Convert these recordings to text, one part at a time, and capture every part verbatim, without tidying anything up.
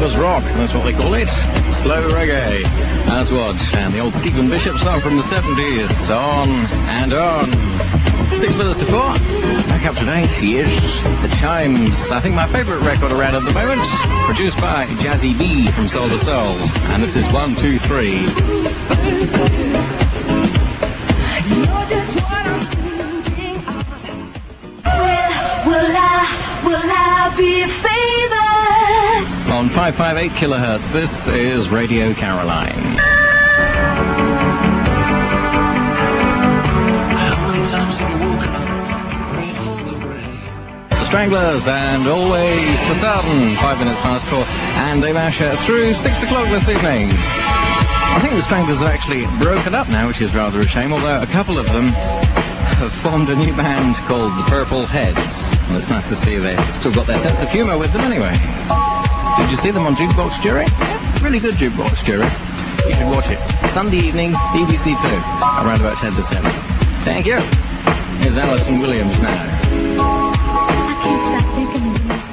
Campus rock, that's what they call it. Slow reggae. That's what. And the old Stephen Bishop song from the seventies. On and on. Six minutes to four. Back up to date, yes. The Chimes. I think my favourite record around at the moment. Produced by Jazzy B from Soul to Soul. And this is one, two, three. You're just what I'm thinking of. Will, will I, will I be famous? On five five eight kilohertz, this is Radio Caroline. How many times have you woken up, prayed for the rain? The Stranglers and Always the Sun. Five minutes past four. And Dave Asher through six o'clock this evening. I think the Stranglers are actually broken up now, which is rather a shame, although a couple of them have formed a new band called the Purple Heads. And it's nice to see they've still got their sense of humour with them anyway. Did you see them on Jukebox Jury? Yeah, really good Jukebox Jury. You should watch it. Sunday evenings, B B C two, around about ten to seven. Thank you. Here's Alison Williams now. I can't stop thinking of you.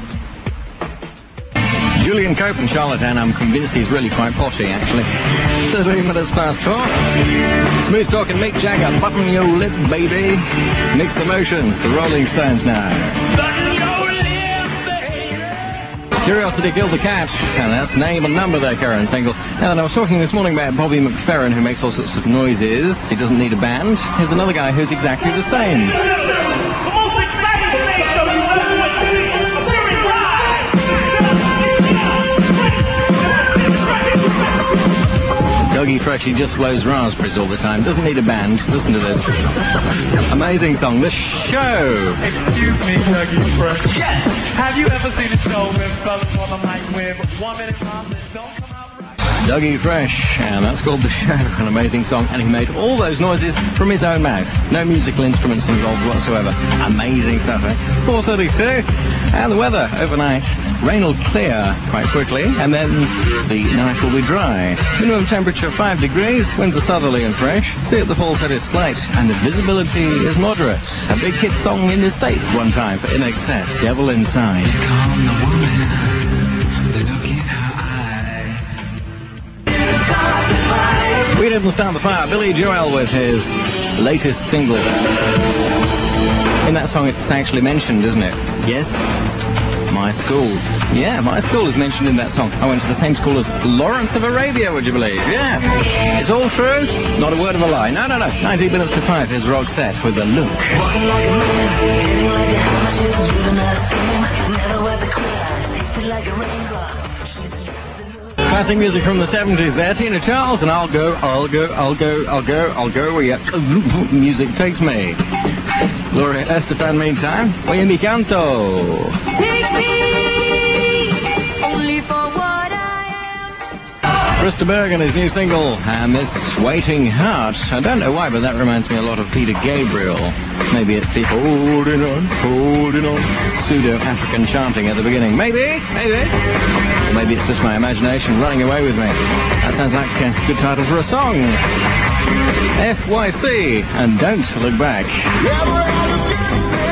Julian Cope and Charlotte Ann, I'm convinced he's really quite potty, actually. thirteen minutes past four. Smooth talking Mick Jagger, button your lip, baby. Mixed Emotions, the Rolling Stones now. Button your lip, baby. Curiosity Killed the Cat, and that's Name and Number, their current single. And I was talking this morning about Bobby McFerrin, who makes all sorts of noises. He doesn't need a band. Here's another guy who's exactly the same. The most exciting thing of you always wearing pride. Dougie Fresh, he just blows raspberries all the time. Doesn't need a band. Listen to this. Amazing song. The Show. Excuse me, Dougie Fresh. Yes! Have you ever seen a show with fellas on the mic with one minute times that don't come out right? Dougie Fresh, and that's called The Show. An amazing song, and he made all those noises from his own mouth. No musical instruments involved whatsoever. Amazing stuff, eh? four thirty-two, and the weather overnight. Rain will clear quite quickly, and then the night will be dry. Minimum temperature five degrees, winds are southerly and fresh. Sea at the Falls Head is slight, and the visibility is moderate. A big hit song in the States one time for In Excess, Devil Inside. Calm the woman, the look in her eye. We didn't start the fire. Billy Joel with his latest single. In that song it's actually mentioned, isn't it? Yes? My school. Yeah, my school is mentioned in that song. I went to the same school as Lawrence of Arabia, would you believe? Yeah. It's all true. Not a word of a lie. No, no, no. nineteen minutes to five is Roxette with The Look. Classic music from the seventies there. Tina Charles and I'll Go, I'll Go, I'll Go, I'll Go, I'll Go where your music takes me. Gloria Estefan, meantime, Oye Mi Canto. Take me only for what I am. Krista Berg and his new single, and this Waiting Heart. I don't know why, but that reminds me a lot of Peter Gabriel. Maybe it's the holding on, holding on, pseudo-African chanting at the beginning. Maybe, maybe. Or maybe it's just my imagination running away with me. That sounds like a good title for a song. F Y C, and Don't Look Back. Never had a good